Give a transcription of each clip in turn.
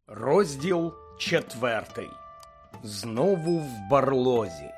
Розділ 4. Знову в барлозі.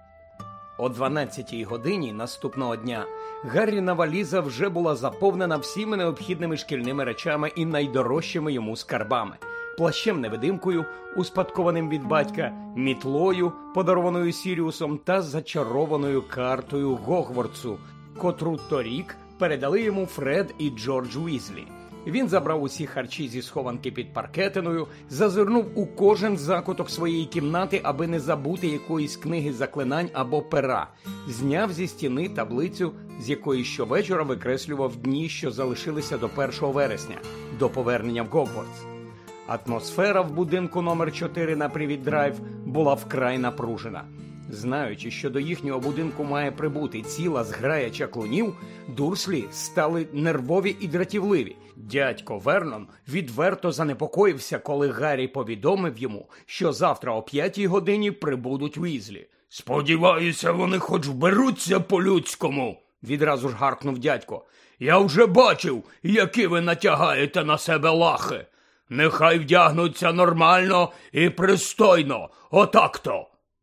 О 12-й годині наступного дня Гарріна валіза вже була заповнена всіми необхідними шкільними речами і найдорожчими йому скарбами. Плащем-невидимкою, успадкованим від батька, мітлою, подарованою Сіріусом, та зачарованою картою Гогвартсу, котру торік передали йому Фред і Джордж Уізлі. Він забрав усі харчі зі схованки під паркетиною, зазирнув у кожен закуток своєї кімнати, аби не забути якоїсь книги заклинань або пера, зняв зі стіни таблицю, з якої щовечора викреслював дні, що залишилися до 1 вересня, до повернення в Гогвартс. Атмосфера в будинку номер 4 на Привіт-Драйв була вкрай напружена. Знаючи, що до їхнього будинку має прибути ціла зграя чаклунів, Дурслі стали нервові і дратівливі. Дядько Вернон відверто занепокоївся, коли Гаррі повідомив йому, що завтра о 5-й годині прибудуть Уізлі. «Сподіваюся, вони хоч вберуться по-людському», – відразу ж гаркнув дядько. «Я вже бачив, які ви натягаєте на себе лахи. Нехай вдягнуться нормально і пристойно, отак-то».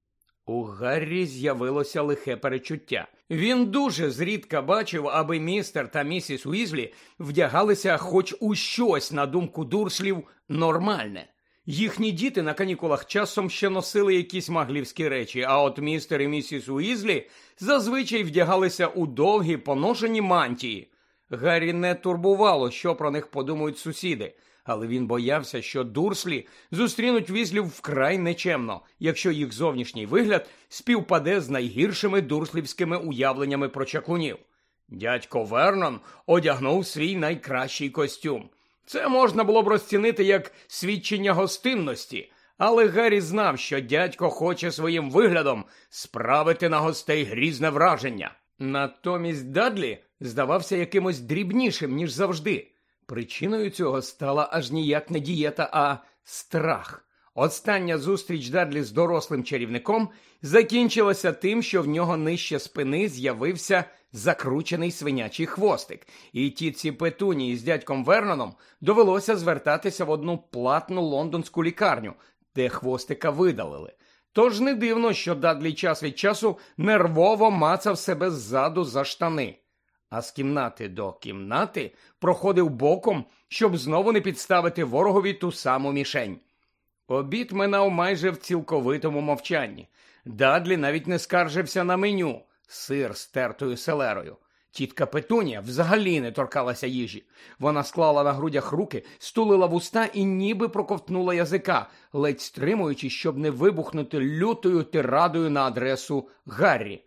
У Гаррі з'явилося лихе перечуття. Він дуже зрідка бачив, аби містер та місіс Уізлі вдягалися хоч у щось, на думку Дурслів, нормальне. Їхні діти на канікулах часом ще носили якісь маглівські речі, а от містер і місіс Уізлі зазвичай вдягалися у довгі поношені мантії. Гаррі не турбувало, що про них подумають сусіди. Але він боявся, що Дурслі зустрінуть Візлів вкрай нечемно, якщо їх зовнішній вигляд співпаде з найгіршими дурслівськими уявленнями про чаклунів. Дядько Вернон одягнув свій найкращий костюм. Це можна було б розцінити як свідчення гостинності, але Гаррі знав, що дядько хоче своїм виглядом справити на гостей грізне враження. Натомість Дадлі здавався якимось дрібнішим, ніж завжди. Причиною цього стала аж ніяк не дієта, а страх. Остання зустріч Дадлі з дорослим чарівником закінчилася тим, що в нього нижче спини з'явився закручений свинячий хвостик. І тітці Петунії з дядьком Верноном довелося звертатися в одну платну лондонську лікарню, де хвостика видалили. Тож не дивно, що Дадлі час від часу нервово мацав себе ззаду за штани. А з кімнати до кімнати проходив боком, щоб знову не підставити ворогові ту саму мішень. Обід минав майже в цілковитому мовчанні. Дадлі навіть не скаржився на меню – сир з тертою селерою. Тітка Петунія взагалі не торкалася їжі. Вона склала на грудях руки, стулила вуста і ніби проковтнула язика, ледь стримуючи, щоб не вибухнути лютою тирадою на адресу Гаррі.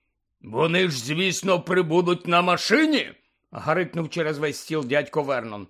«Вони ж, звісно, прибудуть на машині?» – гарикнув через весь стіл дядько Вернон.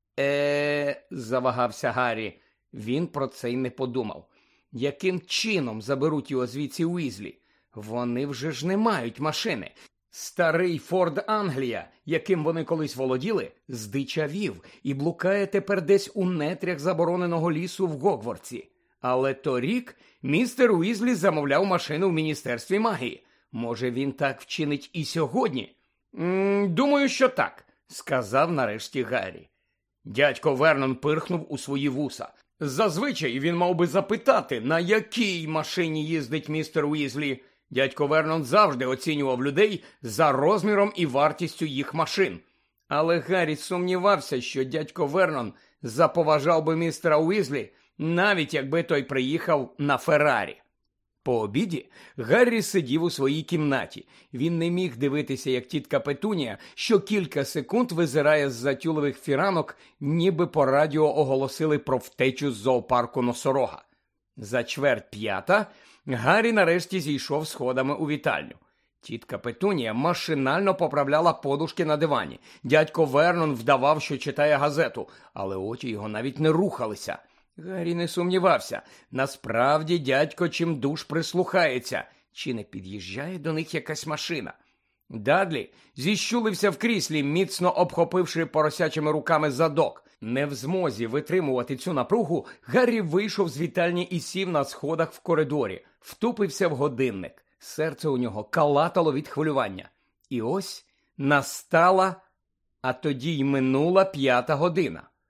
Завагався Гаррі. Він про це й не подумав. Яким чином заберуть його звідси Уізлі? Вони вже ж не мають машини. Старий Форд Англія, яким вони колись володіли, здичавів і блукає тепер десь у нетрях забороненого лісу в Гогвартсі. Але торік містер Уізлі замовляв машину в Міністерстві магії. Може, він так вчинить і сьогодні? Думаю, що так, сказав нарешті Гаррі. Дядько Вернон пирхнув у свої вуса. Зазвичай він мав би запитати, на якій машині їздить містер Уізлі. Дядько Вернон завжди оцінював людей за розміром і вартістю їх машин. Але Гаррі сумнівався, що дядько Вернон заповажав би містера Уізлі, навіть якби той приїхав на Феррарі. По обіді Гаррі сидів у своїй кімнаті. Він не міг дивитися, як тітка Петунія, що кілька секунд визирає з-за тюлевих фіранок, ніби по радіо оголосили про втечу з зоопарку носорога. За 4:45 Гаррі нарешті зійшов сходами у вітальню. Тітка Петунія машинально поправляла подушки на дивані. Дядько Вернон вдавав, що читає газету, але очі його навіть не рухалися. Гаррі не сумнівався. Насправді дядько чимдуж прислухається. Чи не під'їжджає до них якась машина? Дадлі зіщулився в кріслі, міцно обхопивши поросячими руками задок. Не в змозі витримувати цю напругу, Гаррі вийшов з вітальні і сів на сходах в коридорі. Втупився в годинник. Серце у нього калатало від хвилювання. І ось настала, а тоді й минула 5-та година.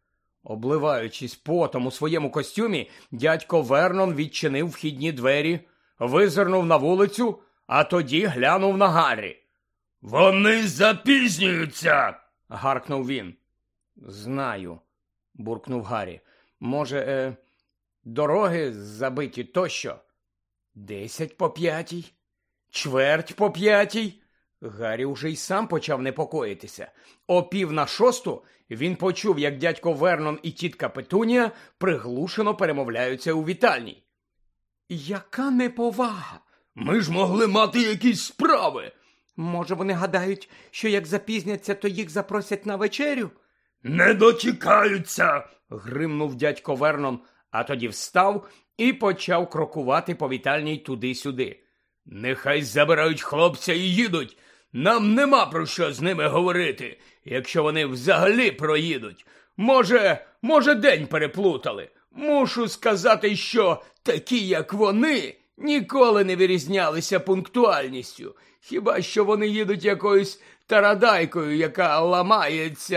Обливаючись потом у своєму костюмі, дядько Вернон відчинив вхідні двері, визирнув на вулицю, а тоді глянув на Гаррі. «Вони запізнюються!» – гаркнув він. «Знаю», – буркнув Гаррі. «Може, дороги забиті тощо?» 5:10, 5:45. Гаррі уже й сам почав непокоїтися. О 5:45 він почув, як дядько Вернон і тітка Петунія приглушено перемовляються у вітальні. «Яка неповага! Ми ж могли мати якісь справи!» «Може, вони гадають, що як запізняться, то їх запросять на вечерю?» «Не дочекаються!» – гримнув дядько Вернон, а тоді встав і почав крокувати по вітальні туди-сюди. «Нехай забирають хлопця і їдуть. Нам нема про що з ними говорити, якщо вони взагалі проїдуть. Може, день переплутали. Мушу сказати, що такі, як вони, ніколи не вирізнялися пунктуальністю. Хіба що вони їдуть якоюсь тарадайкою, яка ламається.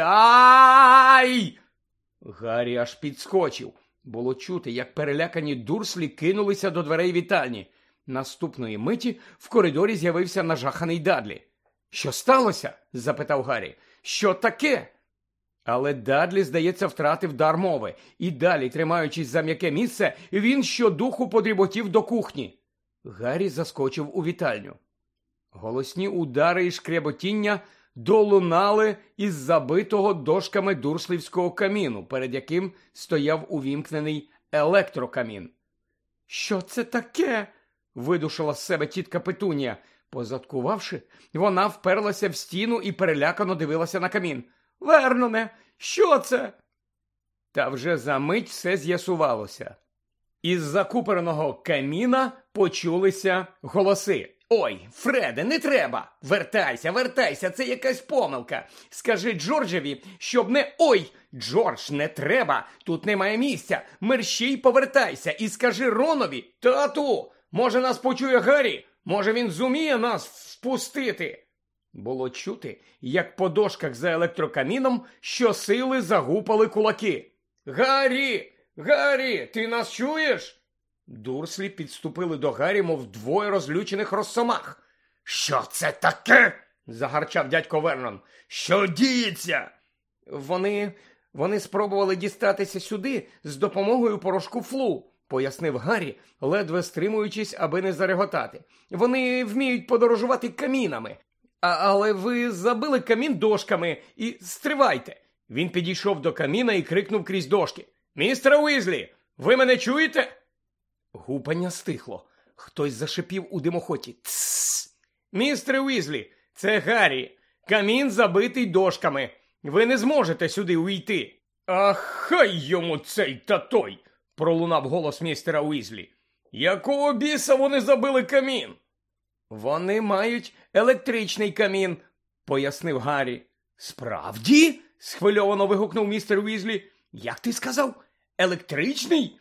Ай!» Гаррі аж підскочив. Було чути, як перелякані дурслі кинулися до дверей вітальні. Наступної миті в коридорі з'явився нажаханий Дадлі. «Що сталося?» – запитав Гаррі. «Що таке?» Але Дадлі, здається, втратив дар мови. І далі, тримаючись за м'яке місце, він щодуху подріботів до кухні. Гаррі заскочив у вітальню. Голосні удари і шкряботіння долунали із забитого дошками дурслівського каміну, перед яким стояв увімкнений електрокамін. «Що це таке?» – видушила з себе тітка Петунія. Позадкувавши, вона вперлася в стіну і перелякано дивилася на камін. «Верноне, що це?» Та вже за мить все з'ясувалося. Із закупореного каміна почулися голоси. «Ой, Фреде, не треба! Вертайся, це якась помилка! Скажи Джорджеві, щоб не... Ой, Джордж, не треба! Тут немає місця! Мерщій повертайся і скажи Ронові, тату, може нас почує Гаррі? Може він зуміє нас впустити?» Було чути, як по дошках за електрокаміном щосили загупали кулаки. Гаррі, ти нас чуєш?» Дурслі підступили до Гаррі, мов двоє розлючених розсомах. «Що це таке?» – загарчав дядько Вернон. «Що діється?» Вони спробували дістатися сюди з допомогою порошку флу, пояснив Гаррі, ледве стримуючись, аби не зареготати. «Вони вміють подорожувати камінами. Але ви забили камін дошками і стривайте!» Він підійшов до каміна і крикнув крізь дошки. «Містер Уізлі, ви мене чуєте?» Гупання стихло. Хтось зашипів у димохоті. «Тссс! Містер Уізлі, це Гаррі. Камін забитий дошками. Ви не зможете сюди увійти». «А хай йому цей та той!» – пролунав голос містера Уізлі. «Якого біса вони забили камін?» «Вони мають електричний камін», – пояснив Гаррі. «Справді?» – схвильовано вигукнув містер Уізлі. «Як ти сказав? Електричний?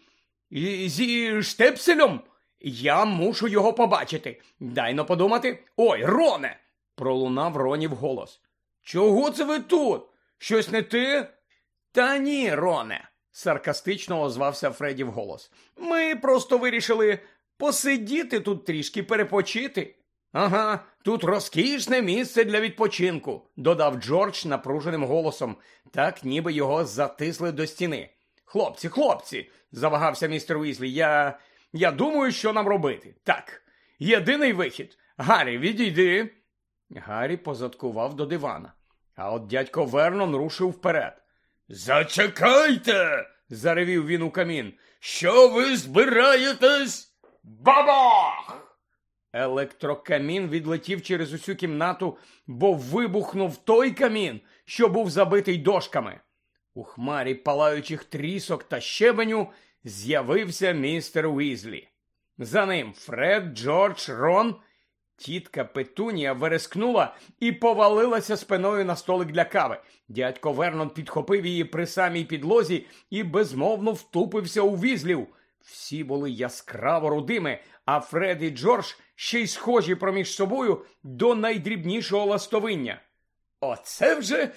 Зі штепселем? Я мушу його побачити. Дай-но подумати. Ой, Роне!» – пролунав Ронів голос. «Чого це ви тут? Щось не те?» «Та ні, Роне», – саркастично озвався Фреддів голос. «Ми просто вирішили посидіти тут трішки, перепочити». «Ага, тут розкішне місце для відпочинку», – додав Джордж напруженим голосом, так ніби його затисли до стіни. Хлопці, – завагався містер Уізлі, я думаю, що нам робити. Так, єдиний вихід. Гаррі, відійди». Гаррі позадкував до дивана, а от дядько Вернон рушив вперед. «Зачекайте!» – заревів він у камін. «Що ви збираєтесь?» Бабах! Електрокамін відлетів через усю кімнату, бо вибухнув той камін, що був забитий дошками. У хмарі палаючих трісок та щебеню з'явився містер Уізлі. За ним Фред, Джордж, Рон. Тітка Петунія верескнула і повалилася спиною на столик для кави. Дядько Вернон підхопив її при самій підлозі і безмовно втупився у Візлів. Всі були яскраво рудими, а Фред і Джордж ще й схожі проміж собою до найдрібнішого ластовиння. Оце вже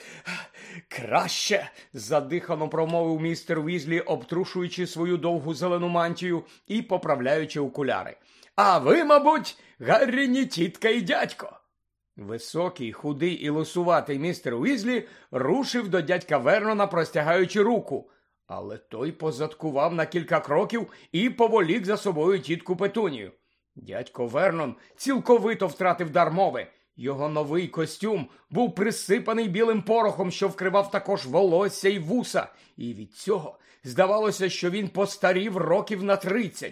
краще, задихано промовив містер Візлі, обтрушуючи свою довгу зелену мантію і поправляючи окуляри. А ви, мабуть, Гарріні тітка і дядько. Високий, худий і лисуватий містер Уізлі рушив до дядька Вернона, простягаючи руку. Але той позадкував на кілька кроків і поволік за собою тітку Петунію. Дядько Вернон цілковито втратив дар мови. Його новий костюм був присипаний білим порохом, що вкривав також волосся й вуса. І від цього здавалося, що він постарів років на 30.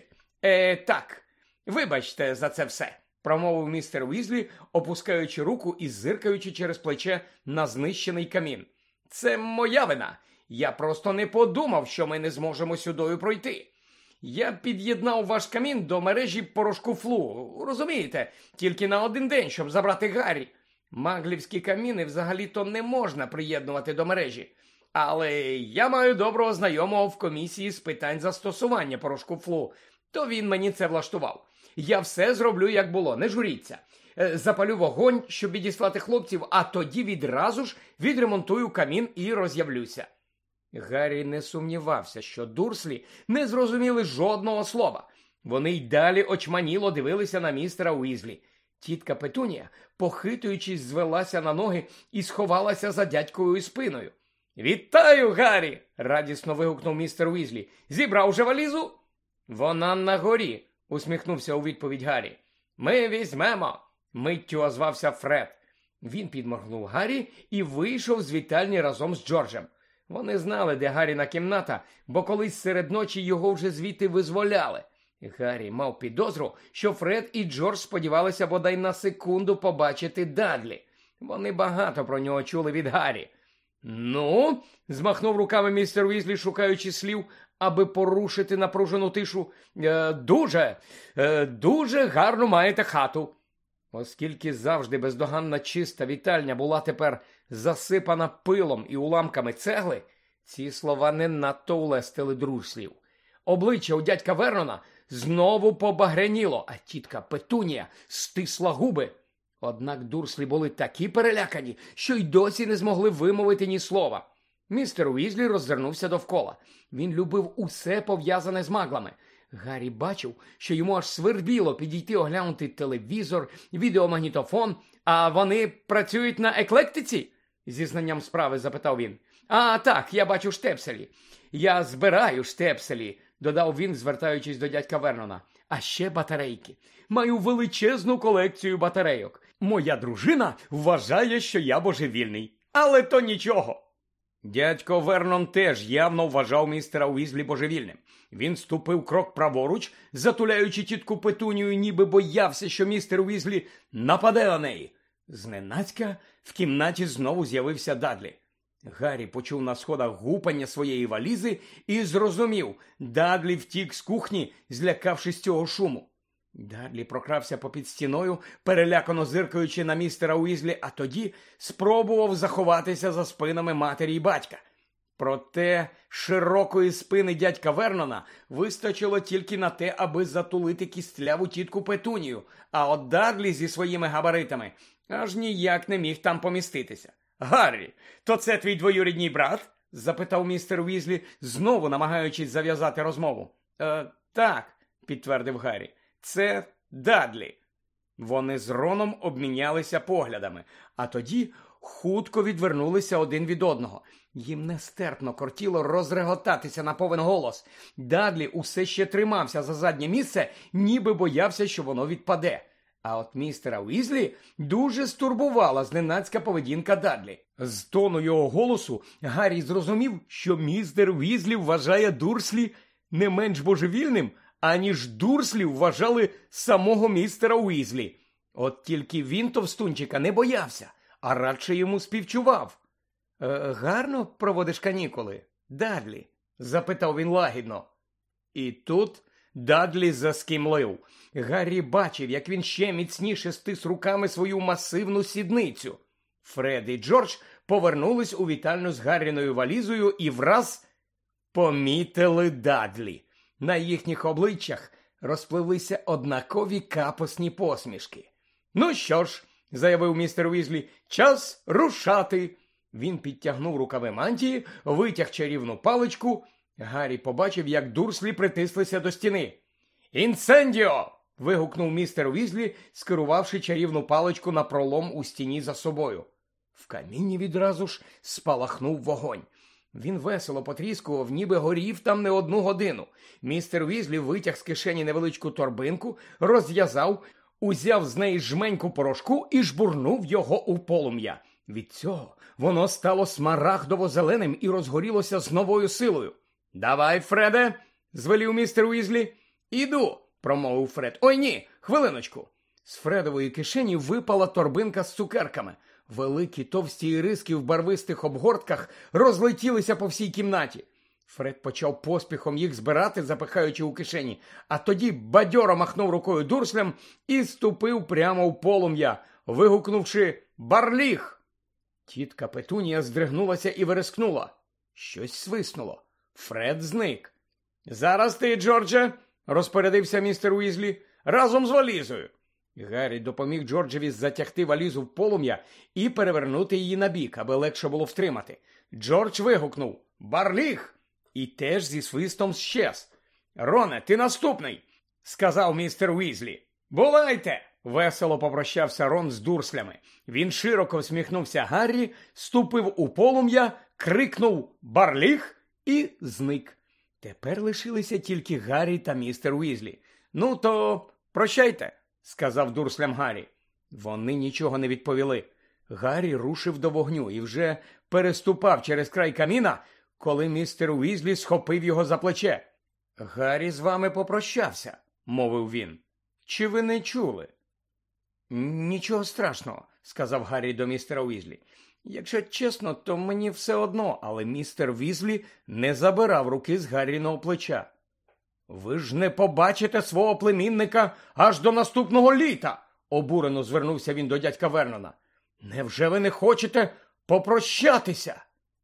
Так, вибачте за це все, промовив містер Уізлі, опускаючи руку і зиркаючи через плече на знищений камін. Це моя вина. Я просто не подумав, що ми не зможемо сюдою пройти. Я під'єднав ваш камін до мережі порошку Флу, розумієте, тільки на один день, щоб забрати Гаррі. Маглівські каміни взагалі-то не можна приєднувати до мережі. Але я маю доброго знайомого в комісії з питань застосування порошку Флу, то він мені це влаштував. Я все зроблю, як було, не журіться. Запалю вогонь, щоб відіслати хлопців, а тоді відразу ж відремонтую камін і роз'явлюся. Гаррі не сумнівався, що Дурслі не зрозуміли жодного слова. Вони й далі очманіло дивилися на містера Уізлі. Тітка Петунія, похитуючись, звелася на ноги і сховалася за дядьковою спиною. «Вітаю, Гаррі!» – радісно вигукнув містер Уізлі. «Зібрав же валізу?» «Вона на горі», – усміхнувся у відповідь Гаррі. «Ми візьмемо», – миттю озвався Фред. Він підморгнув Гаррі і вийшов з вітальні разом з Джорджем. Вони знали, де Гарріна кімната, бо колись серед ночі його вже звідти визволяли. Гаррі мав підозру, що Фред і Джордж сподівалися бодай на секунду побачити Дадлі. Вони багато про нього чули від Гаррі. «Ну?» – змахнув руками містер Уізлі, шукаючи слів, аби порушити напружену тишу. Дуже гарно маєте хату». Оскільки завжди бездоганна чиста вітальня була тепер засипана пилом і уламками цегли, ці слова не надто улестили Дурслів. Обличчя у дядька Вернона знову побагряніло, а тітка Петунія стисла губи. Однак Дурслі були такі перелякані, що й досі не змогли вимовити ні слова. Містер Уізлі роззирнувся довкола. Він любив усе пов'язане з маглами. Гаррі бачив, що йому аж свербіло підійти оглянути телевізор, відеомагнітофон. «А вони працюють на еклектиці?» – зі знанням справи запитав він. «А, так, я бачу штепселі. Я збираю штепселі», – додав він, звертаючись до дядька Вернона. «А ще батарейки. Маю величезну колекцію батарейок. Моя дружина вважає, що я божевільний. Але то нічого». Дядько Вернон теж явно вважав містера Уізлі божевільним. Він ступив крок праворуч, затуляючи тітку Петунію, ніби боявся, що містер Уізлі нападе на неї. Зненацька в кімнаті знову з'явився Дадлі. Гаррі почув на сходах гупання своєї валізи і зрозумів, Дадлі втік з кухні, злякавшись цього шуму. Дадлі прокрався попід стіною, перелякано зиркаючи на містера Уізлі, а тоді спробував заховатися за спинами матері й батька. Проте широкої спини дядька Вернона вистачило тільки на те, аби затулити кістляву тітку Петунію, а от Дадлі зі своїми габаритами аж ніяк не міг там поміститися. «Гаррі, то це твій двоюрідний брат?» – запитав містер Уізлі, знову намагаючись зав'язати розмову. Так», – підтвердив Гаррі, – «це Дадлі». Вони з Роном обмінялися поглядами, а тоді хутко відвернулися один від одного. Їм нестерпно кортіло розреготатися на повен голос. Дадлі усе ще тримався за заднє місце, ніби боявся, що воно відпаде. А от містера Уізлі дуже стурбувала зненацька поведінка Дадлі. З тону його голосу Гаррі зрозумів, що містер Уізлі вважає Дурслі не менш божевільним, аніж Дурслі вважали самого містера Уізлі. От тільки він товстунчика не боявся, а радше йому співчував. «Гарно проводиш канікули, Дадлі?» – запитав він лагідно. І тут Дадлі заскімлив. Гаррі бачив, як він ще міцніше стис руками свою масивну сідницю. Фред і Джордж повернулись у вітальню з Гарріною валізою і враз помітили Дадлі. На їхніх обличчях розпливлися однакові капосні посмішки. «Ну що ж, заявив містер Уізлі. Час рушати. Він підтягнув рукави мантії, витяг чарівну паличку. Гаррі побачив, як дурслі притислися до стіни. «Інсендіо!» – вигукнув містер Уізлі, скерувавши чарівну паличку на пролом у стіні за собою. В каміні відразу ж спалахнув вогонь. Він весело потріскував, ніби горів там не 1 годину. Містер Уізлі витяг з кишені невеличку торбинку, розв'язав, узяв з неї жменьку порошку і жбурнув його у полум'я. Від цього воно стало смарагдово-зеленим і розгорілося з новою силою. «Давай, Фреде!» – звелів містер Уізлі. «Іду!» – промовив Фред. «Ой, ні! Хвилиночку!» З Фредової кишені випала торбинка з цукерками. Великі товсті іриски в барвистих обгортках розлетілися по всій кімнаті. Фред почав поспіхом їх збирати, запихаючи у кишені, а тоді бадьоро махнув рукою дурслям і ступив прямо в полум'я, вигукнувши «Барліг!». Тітка Петунія здригнулася і верескнула. Щось свиснуло. Фред зник. «Зараз ти, Джордже!» – розпорядився містер Уізлі. «Разом з валізою!» Гаррі допоміг Джорджеві затягти валізу в полум'я і перевернути її на бік, аби легше було втримати. Джордж вигукнув «Барліг!» і теж зі свистом щез. «Роне, ти наступний!» – сказав містер Уізлі. «Бувайте!» – весело попрощався Рон з дурслями. Він широко всміхнувся Гаррі, ступив у полум'я, крикнув «Барліг!» і зник. Тепер лишилися тільки Гаррі та містер Уізлі. «Ну, то прощайте!» – сказав дурслям Гаррі. Вони нічого не відповіли. Гаррі рушив до вогню і вже переступав через край каміна, коли містер Уізлі схопив його за плече. «Гаррі з вами попрощався», – мовив він. «Чи ви не чули?» «Нічого страшного», – сказав Гаррі до містера Уізлі. «Якщо чесно, то мені все одно», але містер Уізлі не забирав руки з Гарріного плеча. «Ви ж не побачите свого племінника аж до наступного літа!» – обурено звернувся він до дядька Вернона. «Невже ви не хочете попрощатися?»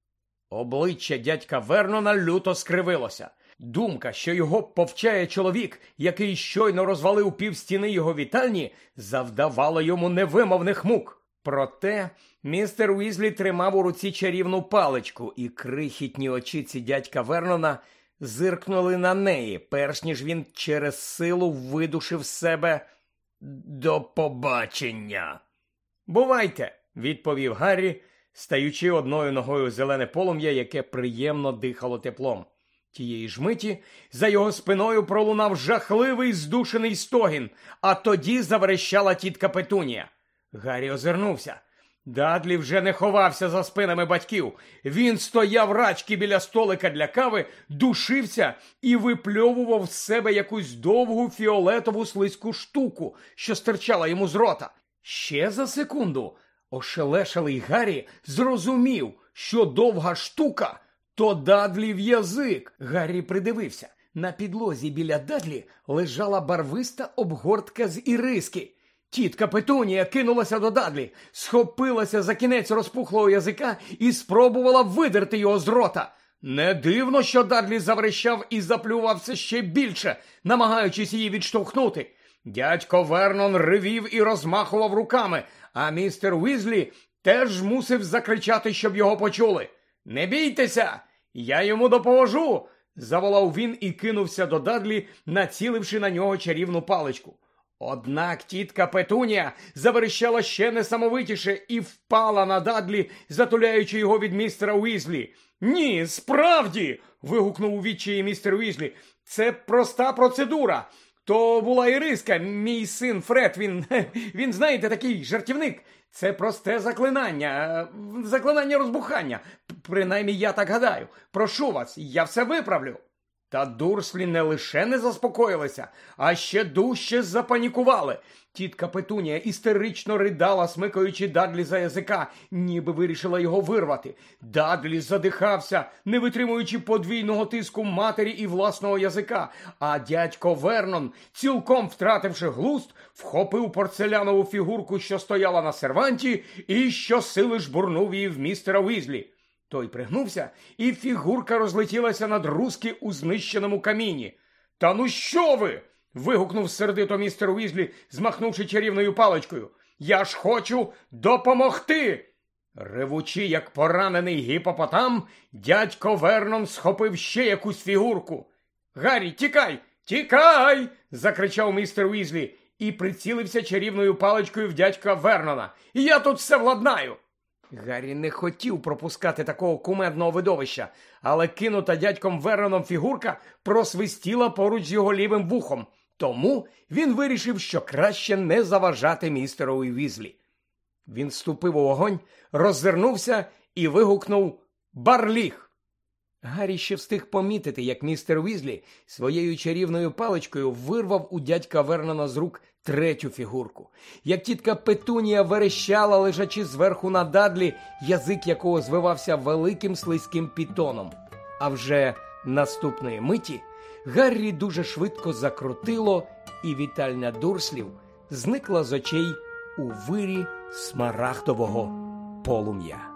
Обличчя дядька Вернона люто скривилося. Думка, що його повчає чоловік, який щойно розвалив півстіни його вітальні, завдавала йому невимовних мук. Проте містер Уізлі тримав у руці чарівну паличку, і крихітні очіці дядька Вернона зиркнули на неї, перш ніж він через силу видушив з себе «До побачення!» «Бувайте!» – відповів Гаррі, стаючи одною ногою в зелене полум'я, яке приємно дихало теплом. Тієї ж миті за його спиною пролунав жахливий здушений стогін, а тоді заверещала тітка Петунія. Гаррі озирнувся. Дадлі вже не ховався за спинами батьків. Він стояв рачки біля столика для кави, душився і випльовував з себе якусь довгу фіолетову слизьку штуку, що стирчала йому з рота. Ще за секунду ошелешалий Гаррі зрозумів, що довга штука – то Дадлів язик. Гаррі придивився. На підлозі біля Дадлі лежала барвиста обгортка з іриски. Тітка Петунія кинулася до Дадлі, схопилася за кінець розпухлого язика і спробувала видерти його з рота. Не дивно, що Дадлі заверещав і заплювався ще більше, намагаючись її відштовхнути. Дядько Вернон ревів і розмахував руками, а містер Уізлі теж мусив закричати, щоб його почули. «Не бійтеся! Я йому допоможу!» – заволав він і кинувся до Дадлі, націливши на нього чарівну паличку. Однак тітка Петунія заверещала ще несамовитіше і впала на Дадлі, затуляючи його від містера Уізлі. «Ні, справді!» – вигукнув у відчаї містер Уізлі. «Це проста процедура. То була іриска, мій син Фред, він, знаєте, такий жартівник. Це просте заклинання розбухання. Принаймні я так гадаю. Прошу вас, я все виправлю». Та дурслі не лише не заспокоїлися, а ще дужче запанікували. Тітка Петунія істерично ридала, смикаючи Дадлі за язика, ніби вирішила його вирвати. Дадлі задихався, не витримуючи подвійного тиску матері і власного язика, а дядько Вернон, цілком втративши глузд, вхопив порцелянову фігурку, що стояла на серванті, і щосили жбурнув її в містера Уізлі. Той пригнувся, і фігурка розлетілася на друзки у знищеному каміні. «Та ну що ви?» – вигукнув сердито містер Уізлі, змахнувши чарівною паличкою. Я ж хочу допомогти!» Ревучи, як поранений гіпопотам, дядько Вернон схопив ще якусь фігурку. «Гаррі, тікай! Тікай!» – закричав містер Уізлі і прицілився чарівною паличкою в дядька Вернона. «Я тут все владнаю!» Гаррі не хотів пропускати такого кумедного видовища, але кинута дядьком Верноном фігурка просвистіла поруч з його лівим вухом. Тому він вирішив, що краще не заважати містеру Уізлі. Він вступив у вогонь, роззирнувся і вигукнув «Барліг!». Гаррі ще встиг помітити, як містер Уізлі своєю чарівною паличкою вирвав у дядька Вернона з рук третю фігурку. Як тітка Петунія верещала, лежачи зверху на Дадлі, язик якого звивався великим слизьким пітоном. А вже наступної миті Гаррі дуже швидко закрутило, і вітальня Дурслів зникла з очей у вирі смарагдового полум'я.